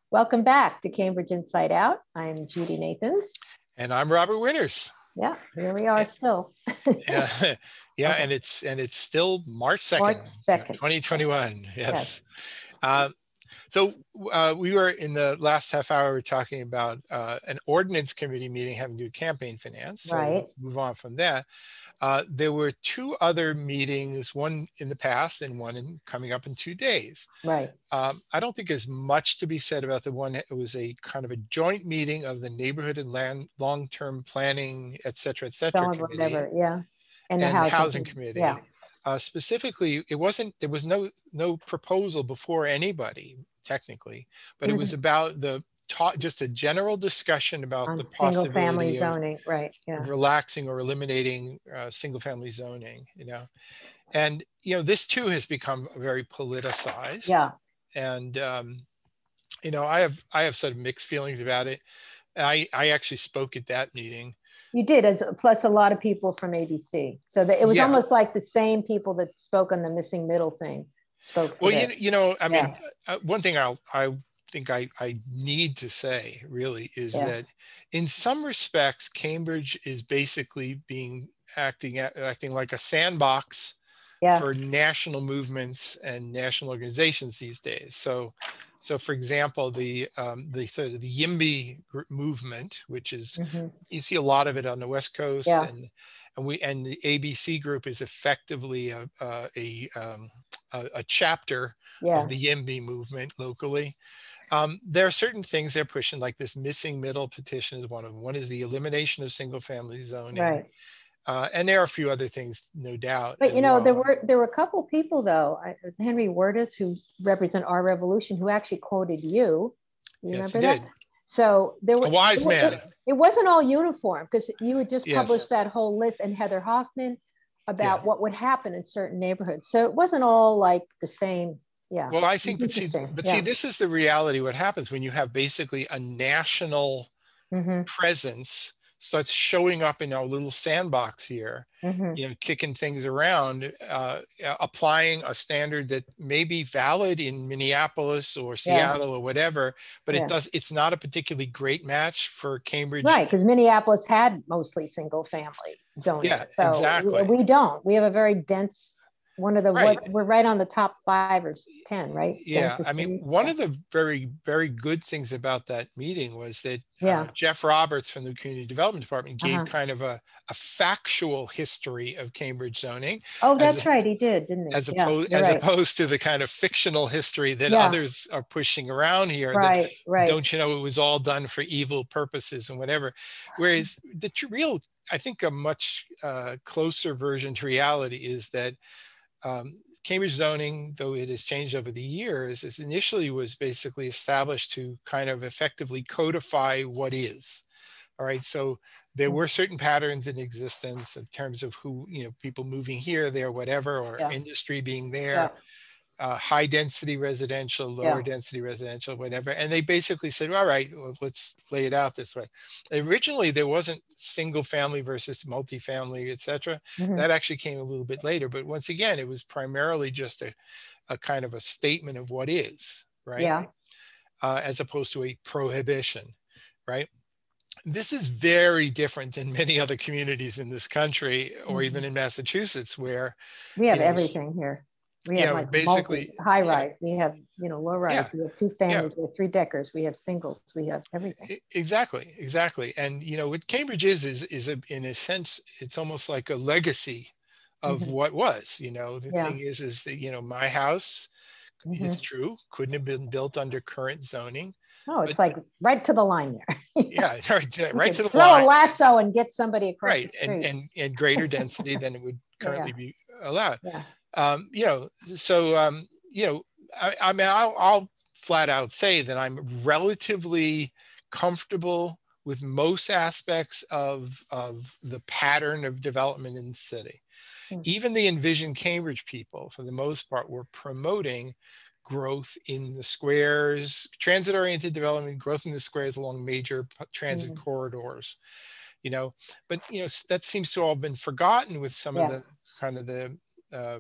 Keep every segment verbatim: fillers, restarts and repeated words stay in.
Welcome back to Cambridge Inside Out. I'm Judy Nathans. And I'm Robert Winters. Yeah, here we are still. Yeah, yeah, Okay. and it's and it's still March second, March second. twenty twenty-one. Yes. Yes. Uh, so uh, we were in the last half hour we were talking about uh, an ordinance committee meeting having to do with campaign finance. So Right. let's move on from that. Uh, there were two other meetings, one in the past and one in, coming up in two days. Right. Um, I don't think there's much to be said about the one. It was a kind of a joint meeting of the neighborhood and land long-term planning, et cetera, et cetera, Some of committee whatever, yeah. and the the housing, housing committee. Yeah. Uh, specifically, it wasn't, there was no no proposal before anybody, technically, but it was Mhm. about the talk, just a general discussion about On the single family possibility of, zoning, right? Yeah. of relaxing or eliminating uh, single family zoning, you know. And, you know, this too has become very politicized. Yeah. And, um, you know, I have, I have sort of mixed feelings about it. I, I actually spoke at that meeting. You did, as plus a lot of people from A B C. So that it was Yeah. almost like the same people that spoke on the missing middle thing spoke. Well, you, you know, I mean, Yeah. uh, one thing I'll, I think I, I need to say really is Yeah. that in some respects, Cambridge is basically being acting, acting like a sandbox Yeah. for national movements and national organizations these days. So, so for example, the um, the sort of the YIMBY gr- movement, which is Mhm. you see a lot of it on the West Coast, Yeah. and and we and the A B C group is effectively a a a, um, a, a chapter Yeah. of the YIMBY movement locally. Um, there are certain things they're pushing, like this missing middle petition is one of them. One is the elimination of single family zoning. Right. Uh, and there are a few other things, no doubt. But as you know, well. there were there were a couple people though. I- It was Henry Wurtis, who represent Our Revolution, who actually quoted you. You Yes, he remember that? did. So there was A wise it, man. It, it wasn't all uniform because you had just Yes. published that whole list, and Heather Hoffman about Yeah. what would happen in certain neighborhoods. So it wasn't all like the same. Yeah. Well, I think, but see, Interesting. but Yeah. see, this is the reality. What happens when you have basically a national Mhm. presence starts showing up in our little sandbox here, Mhm. you know, kicking things around, uh, applying a standard that may be valid in Minneapolis or Seattle or whatever, but Yeah. it does, it's not a particularly great match for Cambridge. Right, because Minneapolis had mostly single family zoning. Yeah, so exactly. We, we don't. We have a very dense. One of the Right. what, we're right on the top five or ten, right? Yeah, Densest I mean, cities. one Yeah. of the very, very good things about that meeting was that Yeah. uh, Jeff Roberts from the Community Development Department gave Uh-huh. kind of a, a factual history of Cambridge zoning. Oh, as that's a- right. He did, didn't he? As Yeah, opposed, you're as right. opposed to the kind of fictional history that Yeah. others are pushing around here. That Right, right. don't you know it was all done for evil purposes and whatever. Whereas the tr- real, I think, a much uh, closer version to reality is that um, Cambridge zoning, though it has changed over the years, is initially was basically established to kind of effectively codify what is. All right, so there were certain patterns in existence in terms of who, you know, people moving here, there, whatever, or Yeah. industry being there. Yeah. Uh, high density residential, lower Yeah. density residential, whatever. And they basically said, all right, well, let's lay it out this way. Originally, there wasn't single family versus multifamily, et cetera. Mhm. That actually came a little bit later. But once again, it was primarily just a, a kind of a statement of what is, right? Yeah. Uh, as opposed to a prohibition, right? This is very different than many other communities in this country, or Mhm. even in Massachusetts, where We have you know, everything here. We you have know, like basically, multi, high yeah. rise. We have, you know, low rise. Yeah. We have two families. We have three deckers. We have singles. We have everything. E- Exactly, exactly. And you know what Cambridge is is is a, in a sense it's almost like a legacy of Mhm. what was. You know, the Yeah. thing is is that you know my house, it's Mhm. true, couldn't have been built under current zoning. Oh, it's But like right to the line there. yeah, right, to- You right could to the throw a line, lasso and get somebody across right, the and street. and and greater density than it would Yeah, currently yeah. be allowed. Yeah. Um, you know, so um, you know, I, I mean, I'll, I'll flat out say that I'm relatively comfortable with most aspects of of the pattern of development in the city. Hmm. Even the Envision Cambridge people, for the most part, were promoting growth in the squares, transit-oriented development, growth in the squares along major p- transit Mm. corridors. You know, but you know s- that seems to all have been forgotten with some of Yeah. the kind of the uh,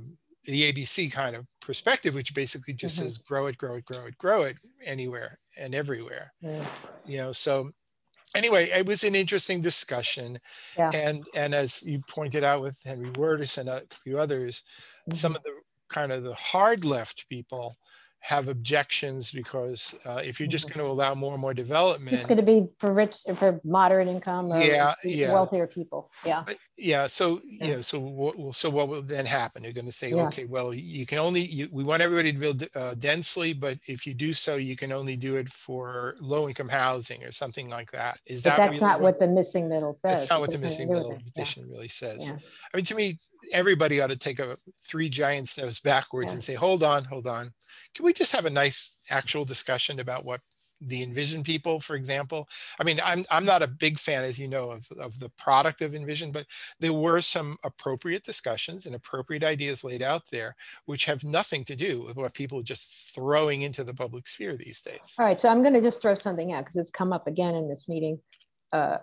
the A B C kind of perspective, which basically just Mhm. says grow it, grow it, grow it, grow it anywhere and everywhere. Yeah. You know, so anyway, it was an interesting discussion. Yeah. And and as you pointed out with Henry Wirtis and a few others, some Mhm. of the kind of the hard left people have objections because uh, if you're just Mhm. going to allow more and more It's development, going to be for rich, for moderate income or yeah, yeah, wealthier people. Yeah. but yeah, so you Yeah. know, so what will so what will then happen? You're going to say, Yeah. okay, well, you can only you, we want everybody to build uh, densely, but if you do so, you can only do it for low-income housing or something like that. Is But that that's really not what? what the missing middle That's says. not It what the doesn't missing do with middle it. Yeah. petition really says. Yeah. I mean, to me, everybody ought to take a three giant steps backwards Yeah. and say, hold on, hold on. Can we just have a nice actual discussion about what the Envision people, for example? I mean, I'm, I'm not a big fan, as you know, of, of the product of Envision, but there were some appropriate discussions and appropriate ideas laid out there, which have nothing to do with what people are just throwing into the public sphere these days. All right. So I'm going to just throw something out because it's come up again in this meeting. Uh,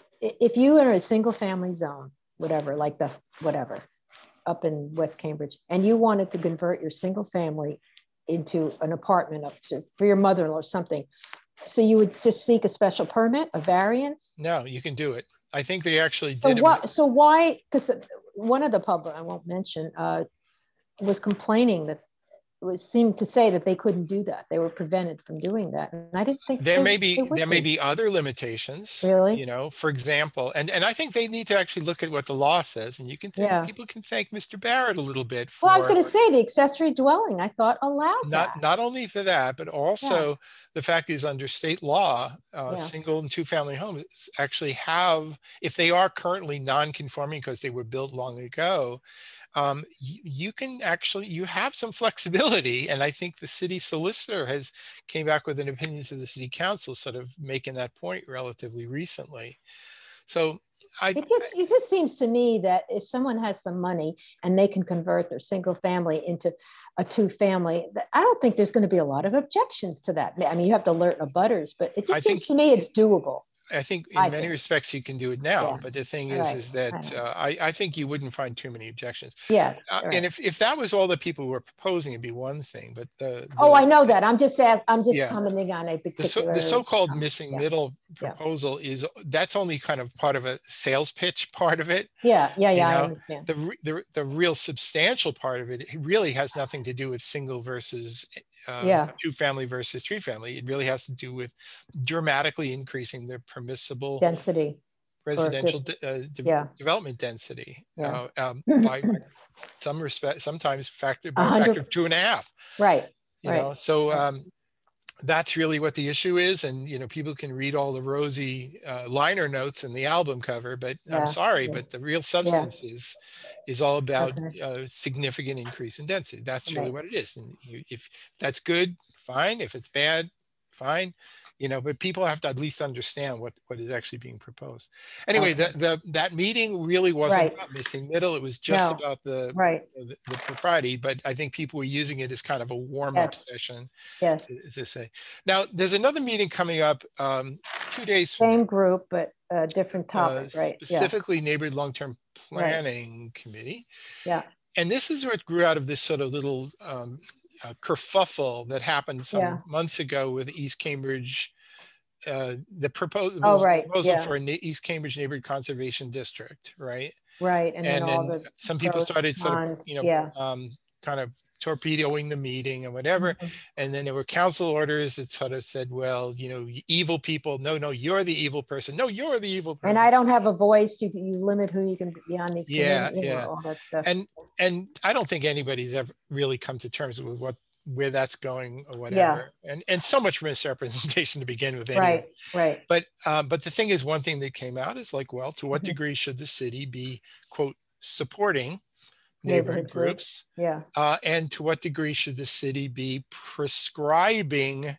if you are a single family zone, whatever, like the whatever, up in West Cambridge, and you wanted to convert your single family into an apartment up to for your mother-in-law or something, so you would just seek a special permit, a variance? No, you can do it. I think they actually So did. what? So why? Because one of the public, I won't mention, uh, was complaining that it was seemed to say that they couldn't do that. They were prevented from doing that, and I didn't think There they, may they be would there may be. be other limitations, Really? you know, for example, and and I think they need to actually look at what the law says, and you can think Yeah. people can thank Mister Barrett a little bit Well, I was for going to say the accessory dwelling, I thought allowed not that. not only for that, but also the fact is under state law, uh, Yeah. single and two family homes actually have, if they are currently non-conforming because they were built long ago, um, you, you can actually, you have some flexibility. And I think the city solicitor has came back with an opinion to the city council, sort of making that point relatively recently. So I, It just, it just seems to me that if someone has some money and they can convert their single family into a two family, I don't think there's going to be a lot of objections to that. I mean, you have to alert abutters, but it just I seems think to me it's doable. I think in I many think. respects you can do it now, Yeah. but the thing All is, right. is I that know. uh, I, I think you wouldn't find too many objections. Yeah. Uh, All right. and if, if that was all that people were proposing, it'd be one thing, but the, the Oh, I know that. I'm just ask, I'm just yeah. commenting on a the, so, particular. the so-called um, missing yeah. middle Yeah. proposal is that's only kind of part of a sales pitch part of it. Yeah, yeah, yeah. You know, I understand. the, re- the the real substantial part of it, it really has nothing to do with single versus uh, Yeah. two family versus three family. It really has to do with dramatically increasing the permissible Density. residential just, de- uh, de- yeah. development density Yeah. uh, um, by some respect, sometimes factor by a one hundred factor of two and a half. Right. You right. know, so right. um, that's really what the issue is. And, you know, people can read all the rosy uh, liner notes in the album cover, but Yeah. I'm sorry, Yeah. but the real substance Yeah. is, is all about Okay. uh, significant increase in density. That's really Right. what it is. And you, if that's good, fine. If it's bad, fine. You know, but people have to at least understand what, what is actually being proposed. Anyway, Okay. the, the that meeting really wasn't Right. about missing middle. It was just No. about the, Right. the, the propriety, but I think people were using it as kind of a warm-up Yes. session. Yes. To, to say. Now, there's another meeting coming up um, two days from Same now. group, but a different topic, uh, right? Specifically, yeah. Neighborhood Long-Term Planning right. Committee. Yeah. And this is what grew out of this sort of little um, uh, kerfuffle that happened some yeah. months ago with East Cambridge. Uh, the proposal, oh, right. proposal yeah. for a East Cambridge Neighborhood Conservation District, right? Right, and, and then, all then the some people started sort of, you know, yeah. um, kind of torpedoing the meeting and whatever. Mm-hmm. And then there were council orders that sort of said, well, you know, evil people, no, no, you're the evil person. No, you're the evil person. And I don't have a voice. You, you limit who you can be on these yeah, committees, yeah. all that stuff. And, and I don't think anybody's ever really come to terms with what, where that's going or whatever. Yeah. And, and so much misrepresentation to begin with. Anyway. Right, right. But, um, but the thing is, one thing that came out is like, well, to what mm-hmm. degree should the city be, quote, supporting neighborhood, neighborhood groups? groups. Yeah. Uh, and to what degree should the city be prescribing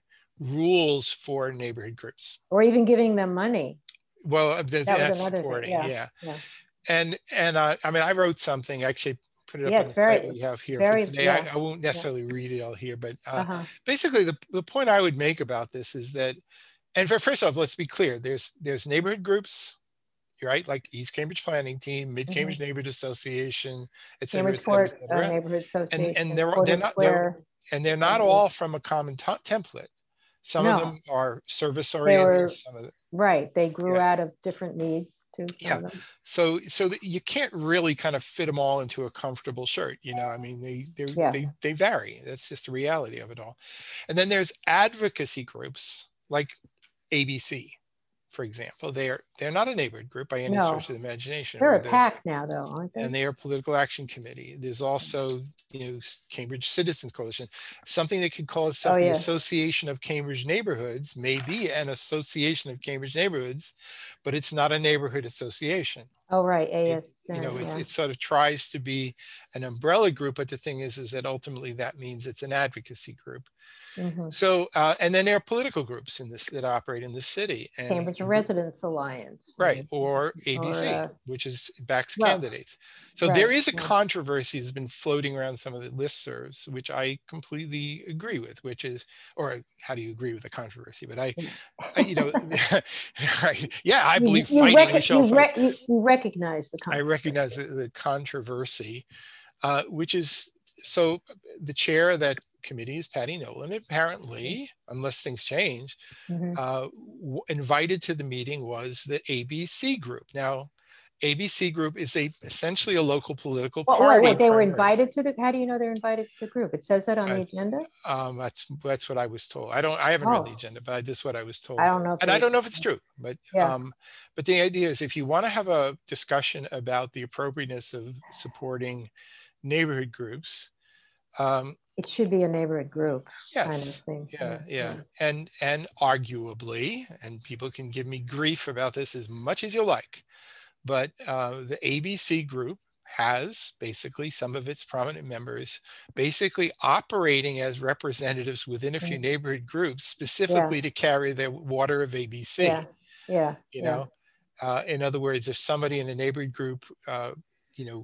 rules for neighborhood groups? Or even giving them money. Well, that that's supporting, yeah. yeah. yeah. And, and uh, I mean, I wrote something, actually put it up yeah, on the very, site we have here very, for today. yeah. I, I won't necessarily yeah. read it all here, but uh, uh-huh. basically the, the point I would make about this is that, and for, first off, let's be clear, there's, there's neighborhood groups right? Like East Cambridge Planning Team, Mid Cambridge Mm-hmm. Neighborhood Association, et cetera, et Cambridge cetera, et Port uh, cetera. Neighborhood And Association, and they're they're Porter not they're Square. and they're not Neighborhood. all from a common t- template. Some of No, them are service they oriented. were Some of them, right. They grew yeah, out of different needs too. Some yeah. of them. So so that you can't really kind of fit them all into a comfortable shirt. You know, I mean, they they Yeah. they they vary. That's just the reality of it all. And then there's advocacy groups like A B C, for example. They are they're not a neighborhood group by any No. stretch of the imagination. They're or a the- PAC now, though, aren't they? and they are political action committee. There's also, you know, Cambridge Citizens Coalition, something that could call itself Oh, the yeah. Association of Cambridge Neighborhoods, may be an association of Cambridge neighborhoods, but it's not a neighborhood association. Oh, right. It, A S. you know, yeah. it's, it sort of tries to be an umbrella group, but the thing is, is that ultimately that means it's an advocacy group. Mm-hmm. So, uh, and then there are political groups in this that operate in the city. And Cambridge Residents Alliance. right, or A B C, or, uh, which is backs well, candidates. So right, there is a yeah. controversy that's been floating around some of the listservs, which I completely agree with, which is, or how do you agree with the controversy? But I, I you know, right, yeah, I believe you, you fighting, rec- we shall you, fight. re- you, you recognize the I controversy. recognize the, the controversy, uh, which is, so the chair of that committee is Patty Nolan. Apparently, unless things change, Mm-hmm. uh, w- invited to the meeting was the A B C group. Now, A B C group is a essentially a local political Well, party. wait, wait, they were primarily. invited to the, how do you know they're invited to the group? It says that on Uh, the agenda? Um, that's that's what I was told. I don't. I haven't read the Oh. agenda, but that's what I was told. I don't know. If and they, I don't know if it's true. But Yeah. um, but the idea is, if you want to have a discussion about the appropriateness of supporting neighborhood groups, um, it should be a neighborhood group kind of yes, thing. yeah, yeah, and and arguably, and people can give me grief about this as much as you like, but uh, the A B C group has basically some of its prominent members basically operating as representatives within a few Mm. neighborhood groups, specifically Yeah. to carry the water of A B C. Yeah, yeah. You yeah. know, uh, in other words, if somebody in a neighborhood group, uh, you know,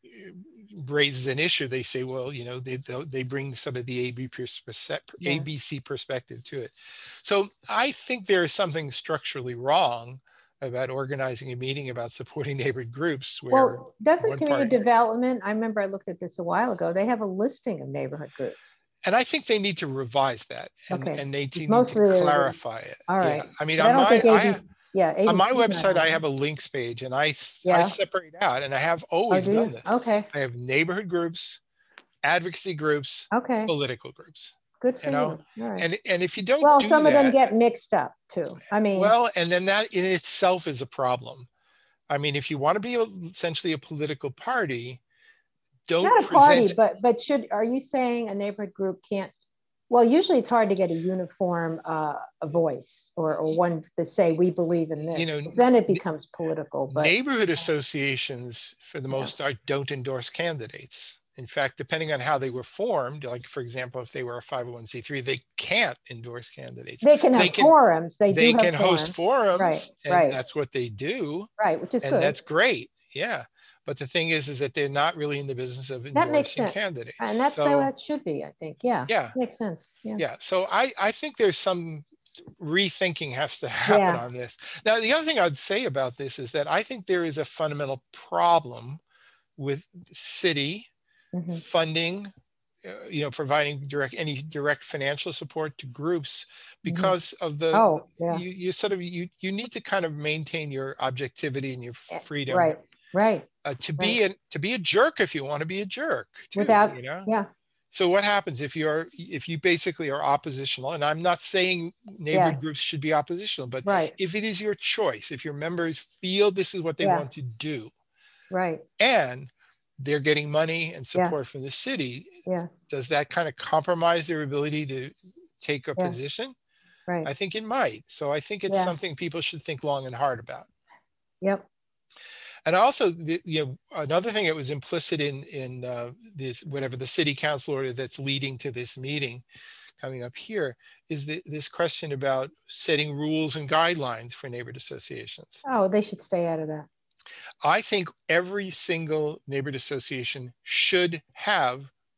raises an issue, they say, well, you know, they they bring sort of the A B C Yeah. A B C perspective to it. So I think there is something structurally wrong about organizing a meeting about supporting neighborhood groups. Where Well, doesn't one community party, development, I remember I looked at this a while ago, they have a listing of neighborhood groups. and I think they need to revise that, and, Okay. and they need Mostly to they're- clarify it. All right. Yeah. I mean, But I on don't my, think I A B C, have, yeah, on my A B C 's website, not I on have a there. links page, and I, Yeah. I separate out, and I have Oh, always do done you? this. Okay, I have neighborhood groups, advocacy groups, okay, political groups, good for you know, you. All right. and, and if you don't Well, do some that, of them get mixed up too. I mean, well, and then that in itself is a problem. I mean, if you want to be a, essentially a political party, don't not a present, party, but but should, are you saying a neighborhood group can't, well, usually it's hard to get a uniform uh, a voice or, or one to say we believe in this. you know, Then it becomes political. But neighborhood associations, for the Yeah. most part, don't endorse candidates. In fact, depending on how they were formed, like for example, if they were a five oh one c three, they can't endorse candidates. they can have They can- forums. They, They do can have host forums. forums, Right, and right. that's what they do, Right, which is and good. that's great. Yeah, but the thing is, is that they're not really in the business of That makes endorsing sense. candidates. And that's so, how it should be, I think. Yeah. yeah, Makes sense. Yeah. yeah. So I, I think there's some rethinking has to happen Yeah. on this. Now, the other thing I'd say about this is that I think there is a fundamental problem with city Mhm. funding, uh, you know, providing direct any direct financial support to groups because of the Oh, yeah. you, you sort of you you need to kind of maintain your objectivity and your Eh, freedom, Right, right. uh, to be a to be a jerk if you want to be a jerk too, Without, you know. yeah. So what happens if you're if you basically are oppositional? And I'm not saying neighborhood Yeah. groups should be oppositional, but Right, if it is your choice, if your members feel this is what they Yeah. want to do, right. and they're getting money and Yeah. support from the city, Yeah, does that kind of compromise their ability to take a Yeah. position? right. I think it might. So I think it's Yeah. something people should think long and hard about. Yep. And also, the, you know, another thing that was implicit in in uh, this whatever the city council order that's leading to this meeting coming up here is the, this question about setting rules and guidelines for neighborhood associations. Oh, they should stay out of that. I think every single neighborhood association should have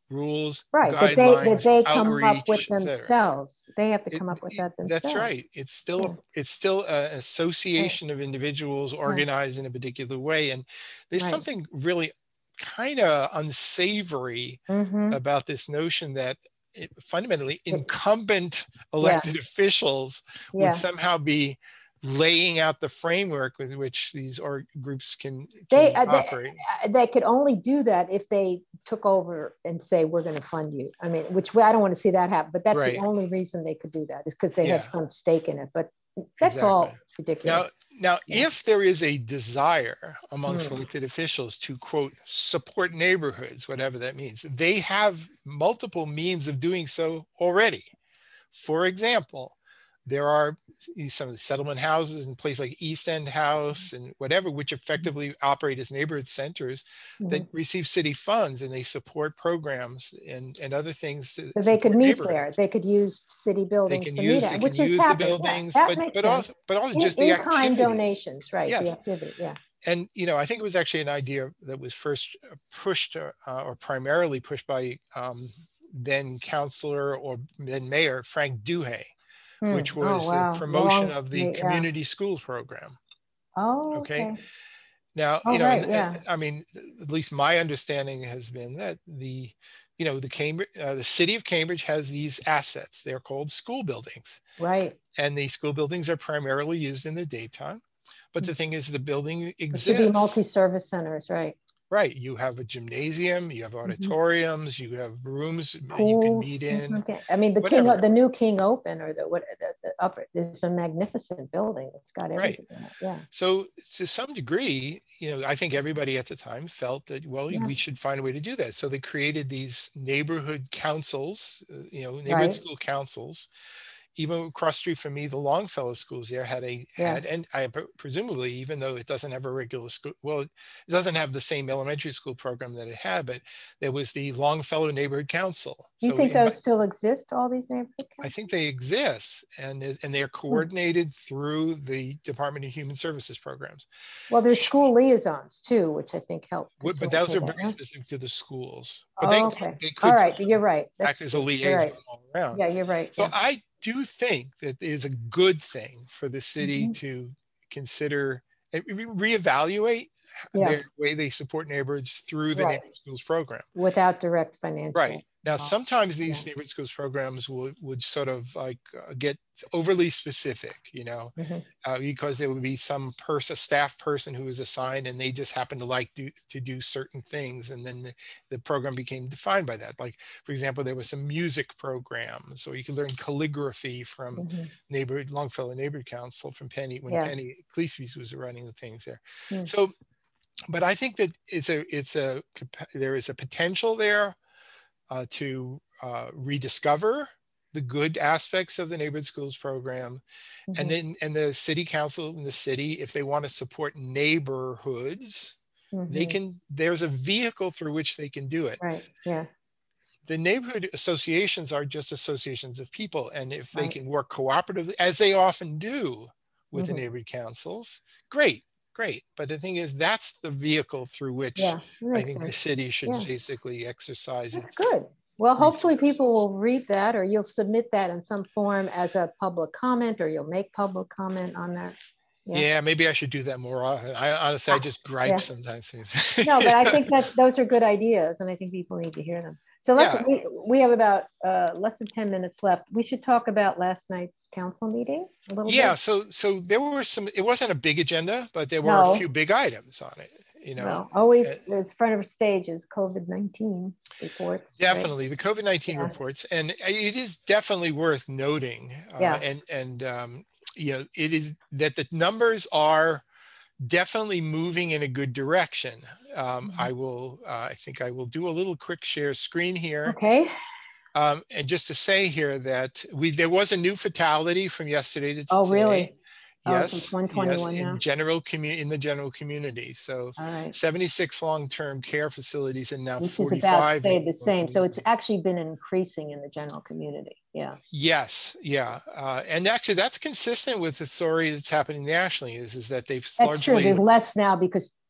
rules, right, that they, that guidelines, they come outreach, up with et cetera. themselves. They have to It- come up with it- that themselves. That's right. It's still Yeah. a, it's still an association of individuals organized in a particular way, and there's Right. something really kind of unsavory Mhm. about this notion that it, fundamentally incumbent elected officials would Yeah. somehow be laying out the framework with which these or groups can, can They, uh, they operate. uh, they could only do that if they took over and say, we're going to fund you. I mean, which way I don't want to see that happen, but that's Right. the only reason they could do that is because they Yeah. have some stake in it. But that's Exactly. all ridiculous. Now, now, Yeah. if there is a desire amongst Mm. elected officials to, quote, support neighborhoods, whatever that means, they have multiple means of doing so already. For example, there are some of the settlement houses in places like East End House and whatever, which effectively operate as neighborhood centers Mhm. that receive city funds, and they support programs and, and other things. To So they could support meet there. neighborhoods. They could use city They buildings can to use, meet they at, can which has use the happened. Yeah, buildings, that but, makes but sense. also, but also In, just the in-kind activities. donations, right? Yes. The activity, yeah. And, you know, I think it was actually an idea that was first pushed uh, or primarily pushed by um, then councilor or then mayor Frank Duhey, Hmm. which was oh, wow. the promotion Long, of the yeah. community schools program. Oh, Okay. okay. Now, Oh, you know, right, and, yeah. I mean, at least my understanding has been that the, you know, the Cambridge, uh, the city of Cambridge has these assets. They're called school buildings. Right. And these school buildings are primarily used in the daytime. But the thing is, the building It should be exists. multi-service centers, right? Right. You have a gymnasium, you have auditoriums, mm-hmm. you have rooms Pools. you can meet in. Okay. I mean, the whatever. King, the new King Open or the what the, the upper is a magnificent building. It's got everything right. in it. Yeah. So to some degree, you know, I think everybody at the time felt that, well, yeah. we should find a way to do that. So they created these neighborhood councils, uh, you know, neighborhood right. school councils. Even across the street from me, the Longfellow schools there had a yeah. had, and I presumably, even though it doesn't have a regular school, well, it doesn't have the same elementary school program that it had, but there was the Longfellow Neighborhood Council. Do you so think those my, still exist? All these neighborhood councils? I think they exist, and and they're coordinated hmm. through the Department of Human Services programs. Well, there's school liaisons too, which I think help. But those are very that, specific to the schools. But oh, they okay. they could all right, you're right. That's, act as a liaison right. all around. Yeah, you're right. So yeah. I do think that it is a good thing for the city mm-hmm. to consider and re- reevaluate yeah. their way they support neighborhoods through the right. neighborhood schools program. Without direct financial. Right. Now, oh, sometimes these yeah. neighborhood schools programs would, would sort of like uh, get overly specific, you know, mm-hmm. uh, because there would be some person, a staff person who was assigned and they just happen to like do, to do certain things. And then the, the program became defined by that. Like, for example, there was some music programs, so you could learn calligraphy from mm-hmm. neighborhood, Longfellow Neighborhood Council from Penny, when yeah. Penny Cleese was running the things there. Mm. So, but I think that it's a, it's a, there is a potential there Uh, to uh, rediscover the good aspects of the neighborhood schools program. Mm-hmm. And then, and the city council in the city, if they want to support neighborhoods, mm-hmm. they can, there's a vehicle through which they can do it. Right, yeah. The neighborhood associations are just associations of people. And if right. they can work cooperatively, as they often do with mm-hmm. the neighborhood councils, great. Great. But the thing is, that's the vehicle through which yeah, I think sense. the city should yeah. basically exercise that's its good. Well, hopefully resources. People will read that, or you'll submit that in some form as a public comment, or you'll make public comment on that. Yeah, yeah maybe I should do that more often. I honestly, I just gripe yeah. sometimes. No, but I think that those are good ideas, and I think people need to hear them. So let's, yeah. we, we have about uh, less than ten minutes left. We should talk about last night's council meeting a little yeah, bit. so so there were some, it wasn't a big agenda, but there were no. a few big items on it. You know, well, always uh, the front of the stage is COVID nineteen reports. Definitely, right? the COVID nineteen yeah. reports. And it is definitely worth noting. Uh, yeah. And, and um, you know, it is that the numbers are definitely moving in a good direction. Um, mm-hmm. I will, uh, I think I will do a little quick share screen here. Okay. Um, and just to say here that we, there was a new fatality from yesterday to today. Oh, really? Yes, oh, yes, now? in general community, in the general community. So right. seventy-six long-term care facilities and now Which forty-five. Is about stayed the same. So it's actually been increasing in the general community. Yeah. Yes. Yeah. Uh, and actually that's consistent with the story that's happening nationally is, is that they've that's largely. True. There's less now because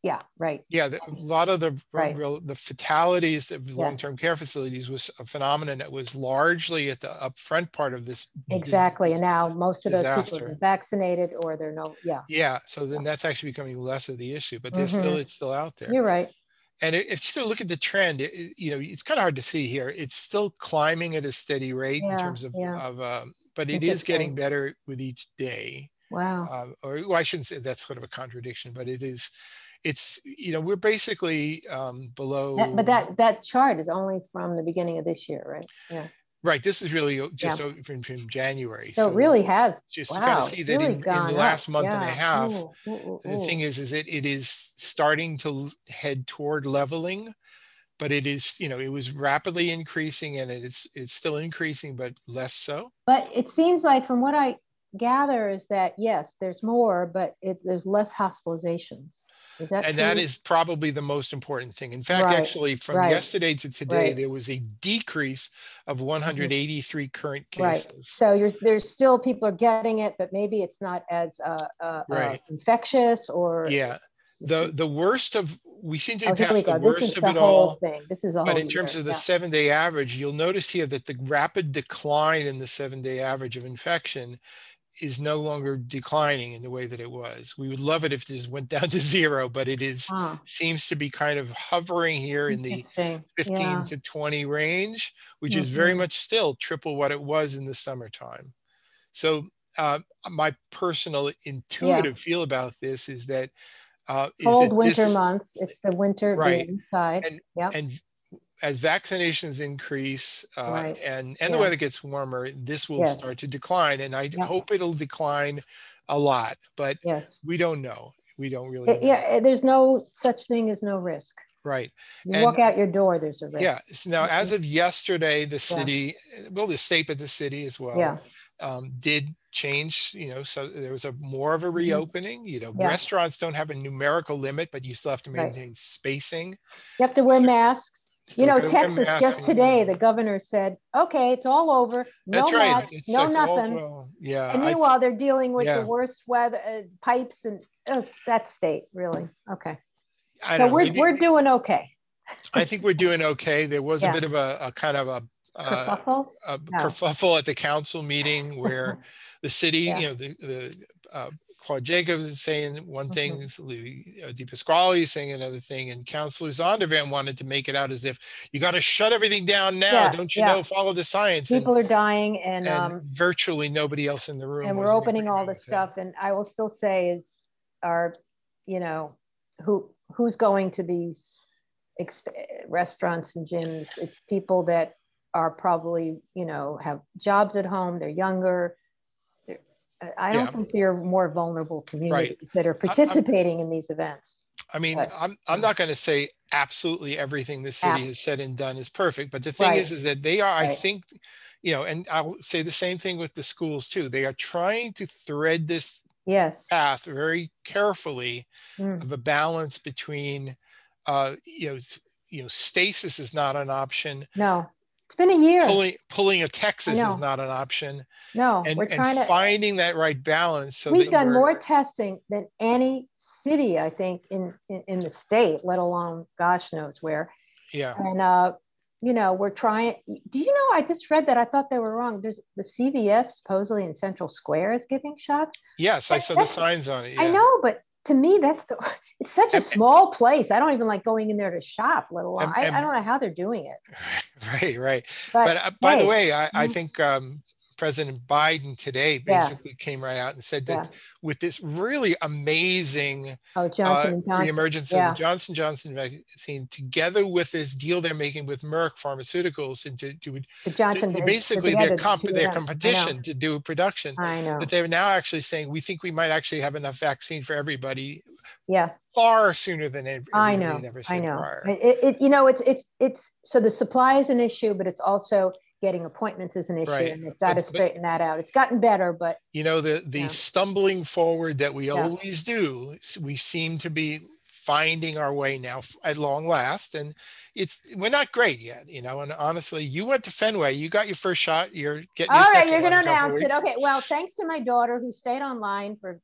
yeah, right. Yeah, the, a lot of the Right. real, the fatalities of Yes. long-term care facilities was a phenomenon that was largely at the upfront part of this Exactly. dis- And now most of those people have disaster. been vaccinated or they're no, yeah. Yeah, so then that's actually becoming less of the issue, but there's Mhm. still, it's still out there. You're right. And if you still look at the trend, it, it- you know, it's kind of hard to see here. It's still climbing at a steady rate in Yeah, terms of, yeah. of um, but it is getting better with each day. Wow. Um, or well, I shouldn't say that's sort of a contradiction, but it is, it's, you know, we're basically um, below. That, but that that chart is only from the beginning of this year, right? Yeah. Right. This is really just Yeah. from, from January. So, so it really has. Just wow, to kind of see that really in, in the last up. month yeah. and a half, ooh, ooh, ooh, the ooh. thing is, is that it is starting to head toward leveling, but it is, you know, it was rapidly increasing and it's, it's still increasing, but less so. But it seems like from what I gather is that, yes, there's more, but it, there's less hospitalizations. Is that and true? that is probably the most important thing. In fact, right. actually from right. yesterday to today, right. there was a decrease of one hundred eighty-three mm-hmm. current cases. Right. So you're, there's still people are getting it, but maybe it's not as uh, uh, right. uh, infectious or. Yeah. The, the worst of, we seem to be oh, past the go. worst of the it whole all. Thing. This is the but whole in terms year. of the yeah. seven day average, you'll notice here that the rapid decline in the seven day average of infection is no longer declining in the way that it was. We would love it if this went down to zero, but it is huh. seems to be kind of hovering here in the fifteen yeah. to twenty range, which mm-hmm. is very much still triple what it was in the summertime. So uh, my personal intuitive yeah. feel about this is that uh, is cold that winter this, months. It's the winter right. being inside. And, yep. and as vaccinations increase uh, right. and, and yeah. the weather gets warmer, this will yes. start to decline. And I yep. hope it'll decline a lot, but yes. we don't know. We don't really it, know. Yeah, there's no such thing as no risk. Right. You and, walk out your door, there's a risk. Yeah. So now, as of yesterday, the city, yeah. well, the state, but the city as well, yeah. um, did change, you know, so there was a more of a reopening, you know, yeah. restaurants don't have a numerical limit, but you still have to maintain right. spacing. You have to wear so, masks. You know, Texas, just today, the governor said, okay, it's all over. No That's right. masks, It's no like, nothing. oh, well, yeah. And meanwhile, they're dealing with yeah. the worst weather, uh, pipes and oh, that state, really. Okay. I so don't we're, know, maybe, we're doing okay. I think we're doing okay. There was yeah. a bit of a, a kind of a, uh, kerfuffle? a No. kerfuffle at the council meeting where the city, yeah. you know, the, the uh, Claude Jacobs is saying one thing, mm-hmm. Louis uh, DePasquale is saying another thing, and Councilor Zondervan wanted to make it out as if you got to shut everything down now. Yeah, Don't you yeah. know, follow the science. People and, are dying and, and um, virtually nobody else in the room. And we're opening all this stuff. And I will still say is our, you know, who who's going to these exp- restaurants and gyms? It's people that are probably, you know, have jobs at home. They're younger. They're, I don't yeah. think they're more vulnerable communities right. that are participating I, in these events. I mean, but, I'm I'm not going to say absolutely everything the city has said and done is perfect, but the thing right. is, is that they are, right. I think, you know, and I'll say the same thing with the schools too. They are trying to thread this yes. path very carefully mm. of a balance between, uh, you know, you know, stasis is not an option. No. It's been a year. Pulling, pulling a Texas is not an option. No, and, we're trying and to finding that right balance. So we've that done we're, more testing than any city, I think, in, in, in the state, let alone gosh knows where. Yeah. And, uh, you know, we're trying. Do you know, I just read that. I thought they were wrong. There's the C V S supposedly in Central Square is giving shots. Yes, that, I saw the signs on it. Yeah. I know, but to me, that's the, it's such a and, small place. I don't even like going in there to shop, let alone, and, and, I, I don't know how they're doing it. Right, right. But, but uh, by hey, the way, I, mm-hmm. I think um, President Biden today basically yeah. came right out and said that yeah. with this really amazing oh, Johnson and Johnson. reemergence yeah. of the Johnson Johnson vaccine, together with this deal they're making with Merck Pharmaceuticals, and to, to, the Johnson to basically together, their, comp, the their competition to do production, I know. that they're now actually saying, we think we might actually have enough vaccine for everybody. Yeah, far sooner than everybody I know. had ever seen I know. prior. It, it, you know, it's it's it's so the supply is an issue, but it's also getting appointments is an issue, right. and they've got but, to straighten but, that out. It's gotten better, but you know, the the yeah. stumbling forward that we yeah. always do, we seem to be finding our way now at long last, and it's we're not great yet, you know. And honestly, you went to Fenway, you got your first shot. You're getting. All your right, you're going to announce it. Okay. Well, thanks to my daughter who stayed online for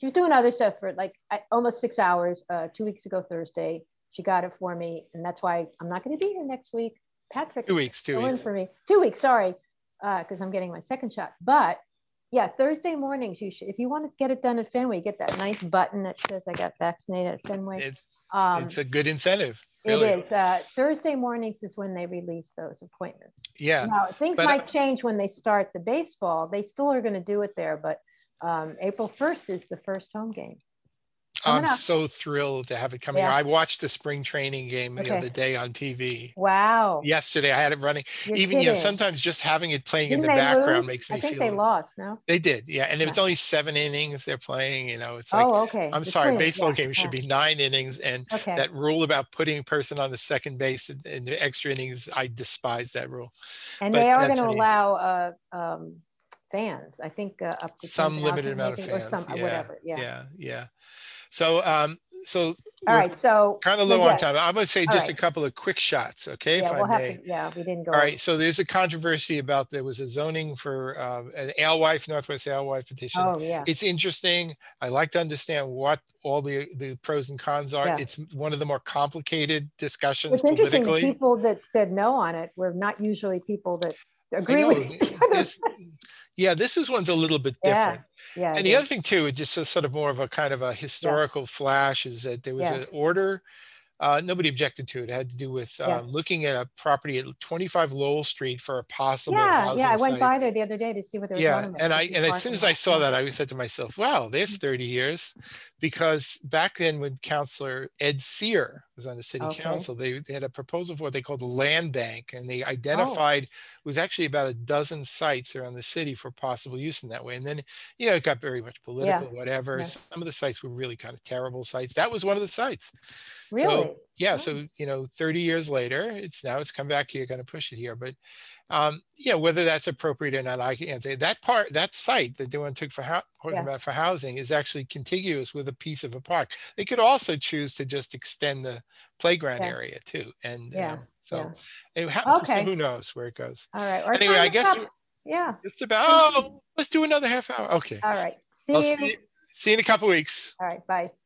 she was doing other stuff for like almost six hours. Uh, two weeks ago Thursday, she got it for me, and that's why I'm not going to be here next week. Patrick, two weeks, two weeks for me. Two weeks, sorry, because uh, I'm getting my second shot. But yeah, Thursday mornings, you should, if you want to get it done at Fenway, get that nice button that says I got vaccinated at Fenway. It's, um, it's a good incentive. Really. It is. Uh, Thursday mornings is when they release those appointments. Yeah. Now, things but, might change when they start the baseball. They still are going to do it there, but um, April first is the first home game. I'm so thrilled to have it coming. Yeah. I watched a spring training game the okay. other day on T V. Wow. Yesterday I had it running. You're Even, kidding. you know, sometimes just having it playing Didn't in the background lose? makes me I think feel. they lost, no? They did, yeah. And if yeah. it's only seven innings they're playing, you know, it's like, oh, okay. I'm the sorry, twins. baseball yeah. games should yeah. be nine innings. And okay. that rule about putting a person on the second base in, in the extra innings, I despise that rule. And but they are going to allow uh, um, fans, I think, uh, up to some limited amount maybe, of fans. or some, yeah, whatever. Yeah. Yeah. Yeah. So, um, so all right, so kind of low on time. I'm going to say just right. a couple of quick shots, okay? Yeah, if we'll I have may. to, yeah, we didn't go. All right, so there's a controversy about there was a zoning for uh, an alewife, Northwest alewife petition. Oh yeah, it's interesting. I like to understand what all the the pros and cons are. Yeah. It's one of the more complicated discussions it's politically. Interesting. The people that said no on it were not usually people that agree with each other. This, yeah, this is one's a little bit different. Yeah, yeah. And the other thing too, it just is sort of more of a kind of a historical yeah. flash is that there was yeah. an order. Uh, nobody objected to it. It had to do with uh, yeah. looking at a property at twenty-five Lowell Street for a possible yeah, housing Yeah, I went site. by there the other day to see what there was yeah. on. And I and as soon as I saw that, I said to myself, wow, there's thirty years. Because back then when Councillor Ed Sear was on the city okay. council, they, they had a proposal for what they called the land bank. And they identified, oh. it was actually about a dozen sites around the city for possible use in that way. And then, you know, it got very much political, yeah. whatever. Yeah. Some of the sites were really kind of terrible sites. That was one of the sites. Really? So, yeah. Oh. So, you know, thirty years later, it's now it's come back here, going to push it here. But, um, yeah, whether that's appropriate or not, I can't say. That part, that site that they want to take for, talking yeah. about for housing is actually contiguous with a piece of a park. They could also choose to just extend the playground yeah. area too. And yeah. uh, so, yeah. It, how, okay. so who knows where it goes. All right. Or anyway, I guess, up. yeah. Just about, oh, let's do another half hour. Okay. All right. See I'll you. See, see you in a couple of weeks. All right. Bye.